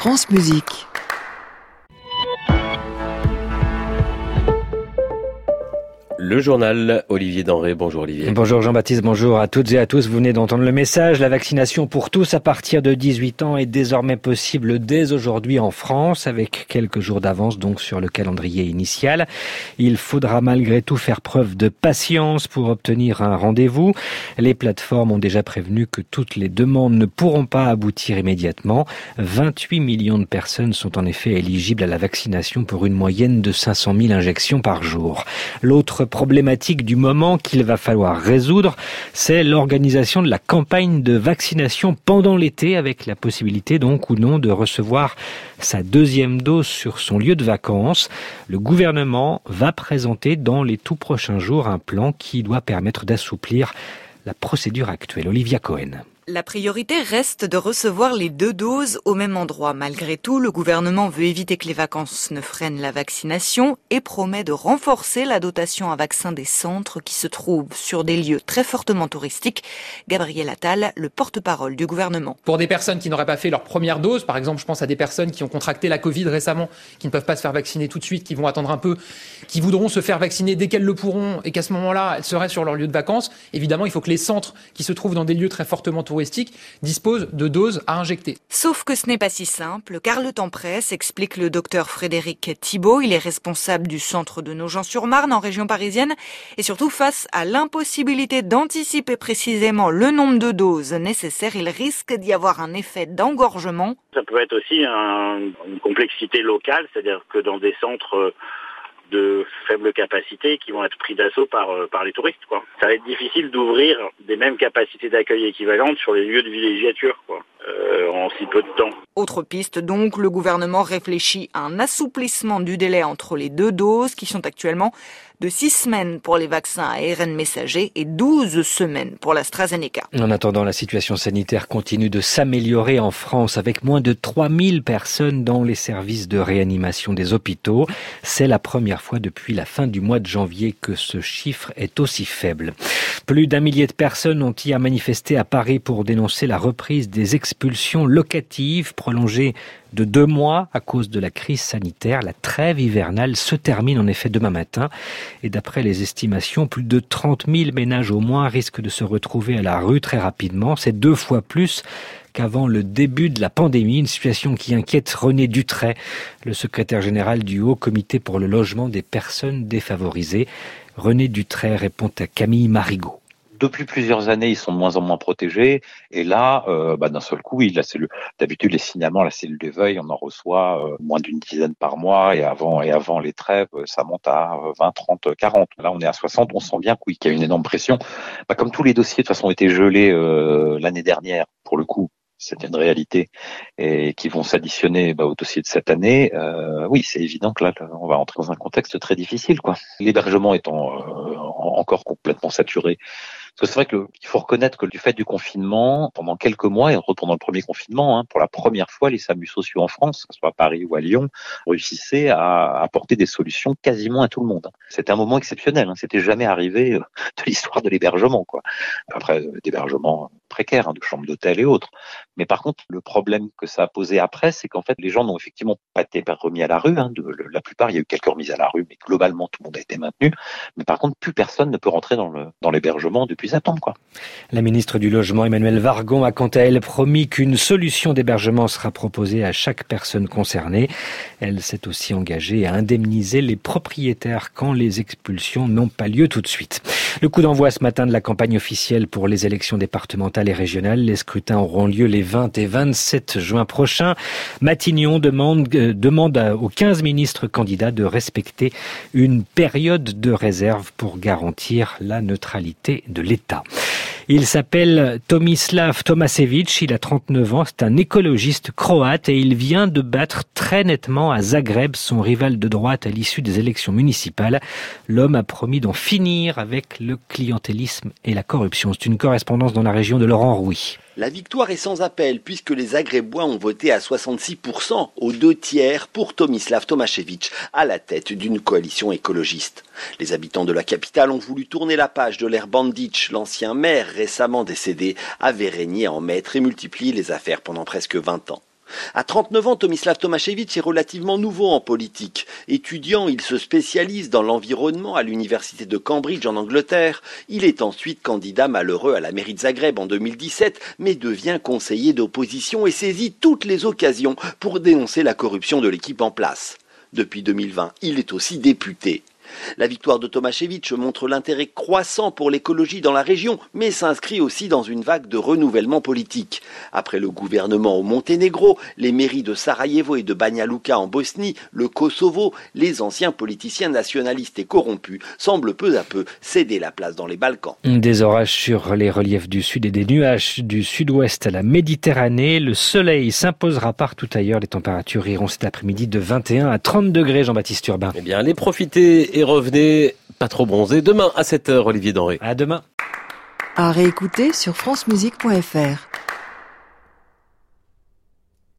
France Musique. Le journal, Olivier Denré. Bonjour Olivier. Bonjour Jean-Baptiste, bonjour à toutes et à tous. Vous venez d'entendre le message. La vaccination pour tous à partir de 18 ans est désormais possible dès aujourd'hui en France, avec quelques jours d'avance donc sur le calendrier initial. Il faudra malgré tout faire preuve de patience pour obtenir un rendez-vous. Les plateformes ont déjà prévenu que toutes les demandes ne pourront pas aboutir immédiatement. 28 millions de personnes sont en effet éligibles à la vaccination pour une moyenne de 500 000 injections par jour. L'autre problématique du moment qu'il va falloir résoudre, c'est l'organisation de la campagne de vaccination pendant l'été, avec la possibilité donc ou non de recevoir sa deuxième dose sur son lieu de vacances. Le gouvernement va présenter dans les tout prochains jours un plan qui doit permettre d'assouplir la procédure actuelle. Olivia Cohen. La priorité reste de recevoir les 2 doses au même endroit. Malgré tout, le gouvernement veut éviter que les vacances ne freinent la vaccination et promet de renforcer la dotation à vaccins des centres qui se trouvent sur des lieux très fortement touristiques. Gabriel Attal, le porte-parole du gouvernement. Pour des personnes qui n'auraient pas fait leur première dose, par exemple, je pense à des personnes qui ont contracté la Covid récemment, qui ne peuvent pas se faire vacciner tout de suite, qui vont attendre un peu, qui voudront se faire vacciner dès qu'elles le pourront et qu'à ce moment-là, elles seraient sur leur lieu de vacances. Évidemment, il faut que les centres qui se trouvent dans des lieux très fortement touristiques disposent de doses à injecter. Sauf que ce n'est pas si simple, car le temps presse, explique le docteur Frédéric Thibault. Il est responsable du centre de Nogent-sur-Marne en région parisienne. Et surtout, face à l'impossibilité d'anticiper précisément le nombre de doses nécessaires, il risque d'y avoir un effet d'engorgement. Ça peut être aussi une complexité locale, c'est-à-dire que dans des centres de faible capacité qui vont être pris d'assaut par les touristes, quoi. Ça va être difficile d'ouvrir des mêmes capacités d'accueil équivalentes sur les lieux de villégiature, quoi, en si peu de temps. Autre piste donc, le gouvernement réfléchit à un assouplissement du délai entre les 2 doses qui sont actuellement de 6 semaines pour les vaccins à ARN messager et 12 semaines pour l'AstraZeneca. En attendant, la situation sanitaire continue de s'améliorer en France avec moins de 3000 personnes dans les services de réanimation des hôpitaux. C'est la première fois depuis la fin du mois de janvier que ce chiffre est aussi faible. Plus d'1 millier de personnes ont hier manifesté à Paris pour dénoncer la reprise des expulsions locatives prolongées de 2 mois à cause de la crise sanitaire. La trêve hivernale se termine en effet demain matin. Et d'après les estimations, plus de 30 000 ménages au moins risquent de se retrouver à la rue très rapidement. C'est 2 fois plus qu'avant le début de la pandémie, une situation qui inquiète René Dutray, le secrétaire général du Haut Comité pour le logement des personnes défavorisées. René Dutray répond à Camille Marigot. Depuis plusieurs années, ils sont de moins en moins protégés. Et là, d'un seul coup, d'habitude, les signalements, la cellule de veille, on en reçoit moins d'une dizaine par mois. Et avant les trêves, ça monte à 20, 30, 40. Là, on est à 60. On sent bien qu'il y a une énorme pression. Comme tous les dossiers, de toute façon, ont été gelés l'année dernière, pour le coup. C'était une réalité et qui vont s'additionner au dossier de cette année. Oui, c'est évident que là, on va entrer dans un contexte très difficile, quoi. L'hébergement étant encore complètement saturé. Parce que c'est vrai qu'il faut reconnaître que du fait du confinement, pendant quelques mois, et pendant le premier confinement, pour la première fois, les SAMU sociaux en France, que ce soit à Paris ou à Lyon, réussissaient à apporter des solutions quasiment à tout le monde. C'était un moment exceptionnel. C'était jamais arrivé de l'histoire de l'hébergement, quoi. Après, d'hébergement précaire, de chambres d'hôtel et autres. Mais par contre, le problème que ça a posé après, c'est qu'en fait, les gens n'ont effectivement pas été remis à la rue. La plupart, il y a eu quelques remises à la rue, mais globalement, tout le monde a été maintenu. Mais par contre, plus personne ne peut rentrer dans l'hébergement depuis septembre, quoi. La ministre du Logement, Emmanuelle Wargon, a quant à elle promis qu'une solution d'hébergement sera proposée à chaque personne concernée. Elle s'est aussi engagée à indemniser les propriétaires quand les expulsions n'ont pas lieu tout de suite. Le coup d'envoi ce matin de la campagne officielle pour les élections départementales et régionales. Les scrutins auront lieu les 20 et 27 juin prochains. Matignon demande aux 15 ministres candidats de respecter une période de réserve pour garantir la neutralité de l'État. Il s'appelle Tomislav Tomašević, il a 39 ans, c'est un écologiste croate et il vient de battre très nettement à Zagreb son rival de droite à l'issue des élections municipales. L'homme a promis d'en finir avec le clientélisme et la corruption. C'est une correspondance dans la région de Laurent Rouy. La victoire est sans appel puisque les Zagrébois ont voté à 66% aux 2/3 pour Tomislav Tomašević à la tête d'une coalition écologiste. Les habitants de la capitale ont voulu tourner la page de l'ère Bandić. L'ancien maire récemment décédé avait régné en maître et multiplié les affaires pendant presque 20 ans. À 39 ans, Tomislav Tomašević est relativement nouveau en politique. Étudiant, il se spécialise dans l'environnement à l'université de Cambridge en Angleterre. Il est ensuite candidat malheureux à la mairie de Zagreb en 2017, mais devient conseiller d'opposition et saisit toutes les occasions pour dénoncer la corruption de l'équipe en place. Depuis 2020, il est aussi député. La victoire de Tomašević montre l'intérêt croissant pour l'écologie dans la région, mais s'inscrit aussi dans une vague de renouvellement politique. Après le gouvernement au Monténégro, les mairies de Sarajevo et de Banja Luka en Bosnie, le Kosovo, les anciens politiciens nationalistes et corrompus semblent peu à peu céder la place dans les Balkans. Des orages sur les reliefs du sud et des nuages du sud-ouest à la Méditerranée. Le soleil s'imposera partout ailleurs. Les températures iront cet après-midi de 21 à 30 degrés, Jean-Baptiste Urbain. Eh bien, allez profiter et revenez pas trop bronzé. Demain à 7h, Olivier Denré. À demain. À réécouter sur francemusique.fr.